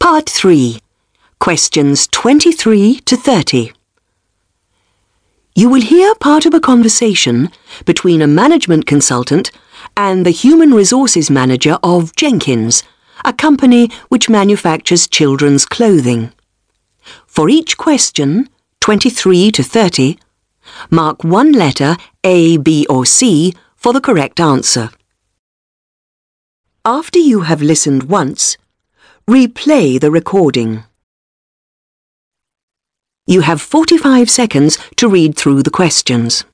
Part 3. Questions 23 to 30. You will hear part of a conversation between a management consultant and the human resources manager of Jenkins, a company which manufactures children's clothing. For each question, 23 to 30, mark one letter A, B or C for the correct answer. After you have listened once, replay the recording. You have 45 seconds to read through the questions.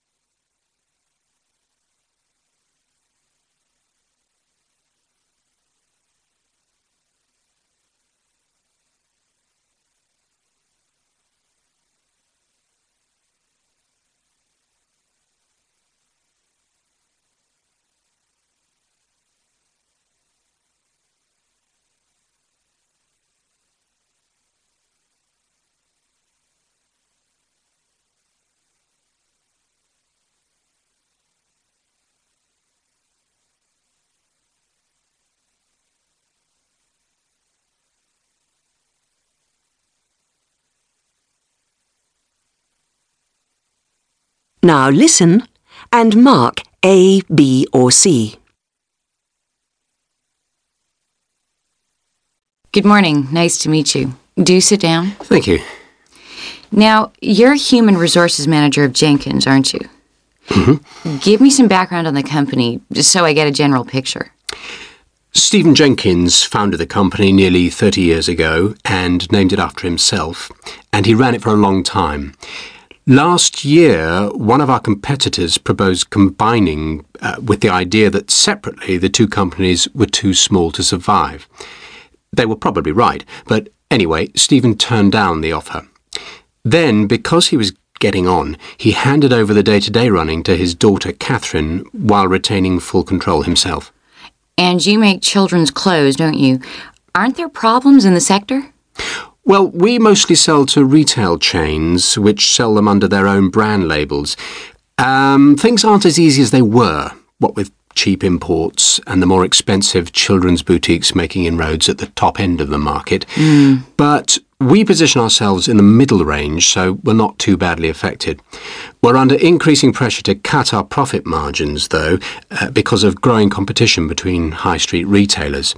Now listen and mark A, B or C. Good morning. Nice to meet you. Do sit down. Thank you. Now, you're human resources manager of Jenkins, aren't you? Mm-hmm. Give me some background on the company, just so I get a general picture. Stephen Jenkins founded the company nearly 30 years ago and named it after himself, and he ran it for a long time. Last year, one of our competitors proposed combining with the idea that separately the two companies were too small to survive. They were probably right, but anyway, Stephen turned down the offer. Then, because he was getting on, he handed over the day-to-day running to his daughter Catherine while retaining full control himself. And you make children's clothes, don't you? Aren't there problems in the sector? Well, we mostly sell to retail chains, which sell them under their own brand labels. Things aren't as easy as they were, what with cheap imports and the more expensive children's boutiques making inroads at the top end of the market. But we position ourselves in the middle range, so we're not too badly affected. We're under increasing pressure to cut our profit margins, though, because of growing competition between high street retailers.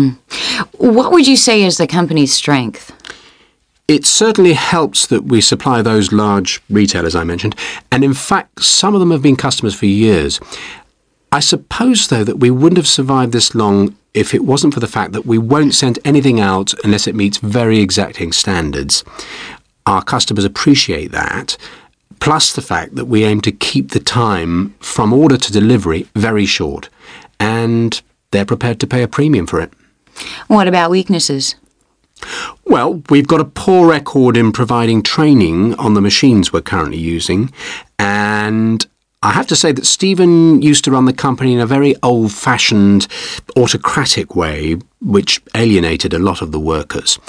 What would you say is the company's strength? It certainly helps that we supply those large retailers I mentioned, and in fact, some of them have been customers for years. I suppose, though, that we wouldn't have survived this long if it wasn't for the fact that we won't send anything out unless it meets very exacting standards. Our customers appreciate that, plus the fact that we aim to keep the time from order to delivery very short, and they're prepared to pay a premium for it. What about weaknesses? Well, we've got a poor record in providing training on the machines we're currently using, and I have to say that Stephen used to run the company in a very old-fashioned, autocratic way, which alienated a lot of the workers.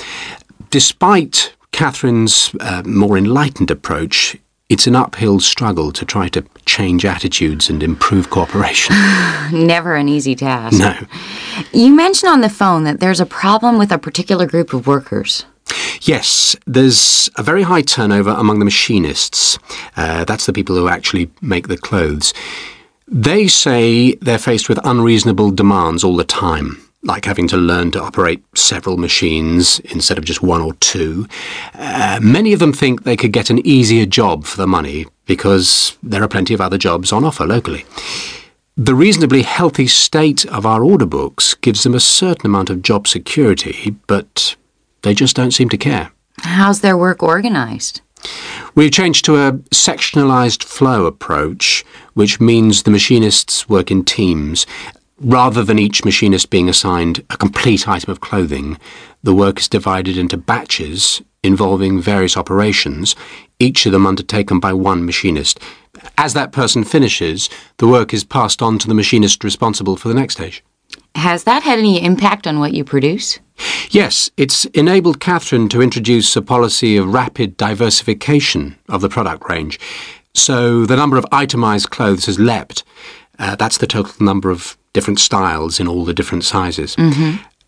Despite Catherine's more enlightened approach, it's an uphill struggle to try to change attitudes and improve cooperation. Never an easy task. No. You mentioned on the phone that there's a problem with a particular group of workers. Yes, there's a very high turnover among the machinists. That's the people who actually make the clothes. They say they're faced with unreasonable demands all the time, like having to learn to operate several machines instead of just one or two. Many of them think they could get an easier job for the money because there are plenty of other jobs on offer locally. The reasonably healthy state of our order books gives them a certain amount of job security, but they just don't seem to care. How's their work organized? We've changed to a sectionalised flow approach, which means the machinists work in teams. Rather than each machinist being assigned a complete item of clothing, the work is divided into batches involving various operations, each of them undertaken by one machinist. As that person finishes, the work is passed on to the machinist responsible for the next stage. Has that had any impact on what you produce? Yes, it's enabled Catherine to introduce a policy of rapid diversification of the product range. So the number of itemised clothes has leapt. That's the total number of different styles in all the different sizes.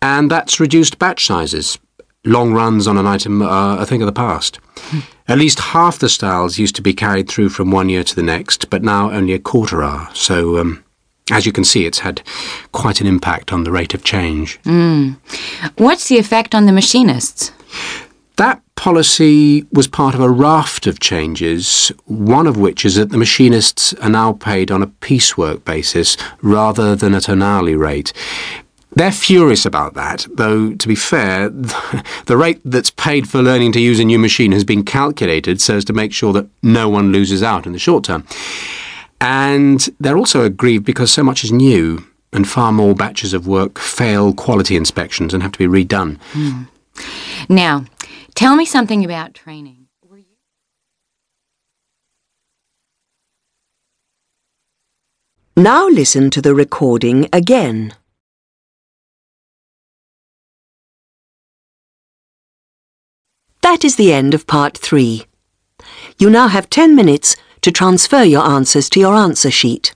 And that's reduced batch sizes. Long runs on an item are a thing of the past. At least half the styles used to be carried through from one year to the next, but now only a quarter are. So, as you can see, it's had quite an impact on the rate of change. What's the effect on the machinists? That policy was part of a raft of changes, one of which is that the machinists are now paid on a piecework basis rather than at an hourly rate. They're furious about that, though, to be fair, the rate that's paid for learning to use a new machine has been calculated so as to make sure that no one loses out in the short term. And they're also aggrieved because so much is new and far more batches of work fail quality inspections and have to be redone. Now, tell me something about training. Now listen to the recording again. That is the end of part 3. You now have 10 minutes to transfer your answers to your answer sheet.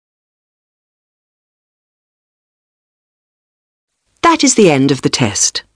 That is the end of the test.